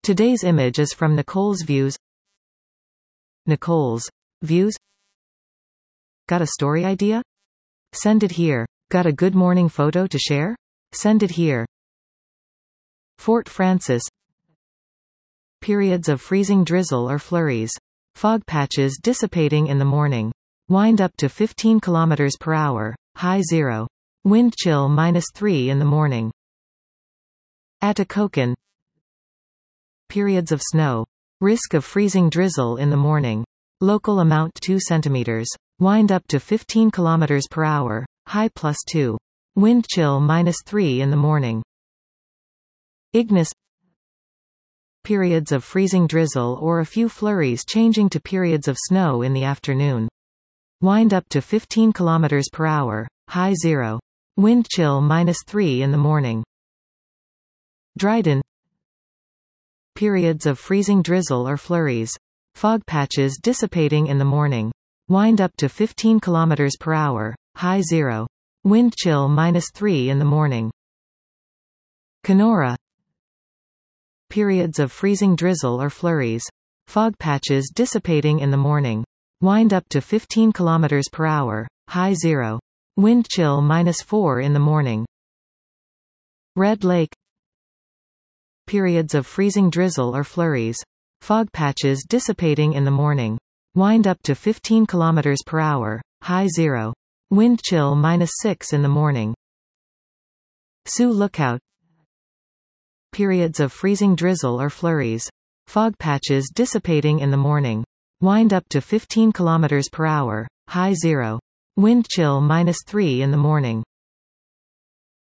Today's image is from Nicole's Views. Nicole's Views. Got a story idea? Send it here. Got a good morning photo to share? Send it here. Fort Frances. Periods of freezing drizzle or flurries. Fog patches dissipating in the morning. Wind up to 15 km per hour. High 0. Wind chill -3 in the morning. Atikokan. Periods of snow. Risk of freezing drizzle in the morning. Local amount 2 centimeters. Wind up to 15 km per hour. High +2. Wind chill -3 in the morning. Ignis. Periods of freezing drizzle or a few flurries changing to periods of snow in the afternoon. Wind up to 15 km per hour. High 0. Wind chill -3 in the morning. Dryden. Periods of freezing drizzle or flurries. Fog patches dissipating in the morning. Wind up to 15 km per hour. High 0. Wind chill -3 in the morning. Kenora. Periods of freezing drizzle or flurries. Fog patches dissipating in the morning. Wind up to 15 km per hour. High 0. Wind chill -4 in the morning. Red Lake. Periods of freezing drizzle or flurries. Fog patches dissipating in the morning. Wind up to 15 km per hour. High 0. Wind chill -6 in the morning. Sioux Lookout. Periods of freezing drizzle or flurries. Fog patches dissipating in the morning. Wind up to 15 km per hour. High 0. Wind chill -3 in the morning.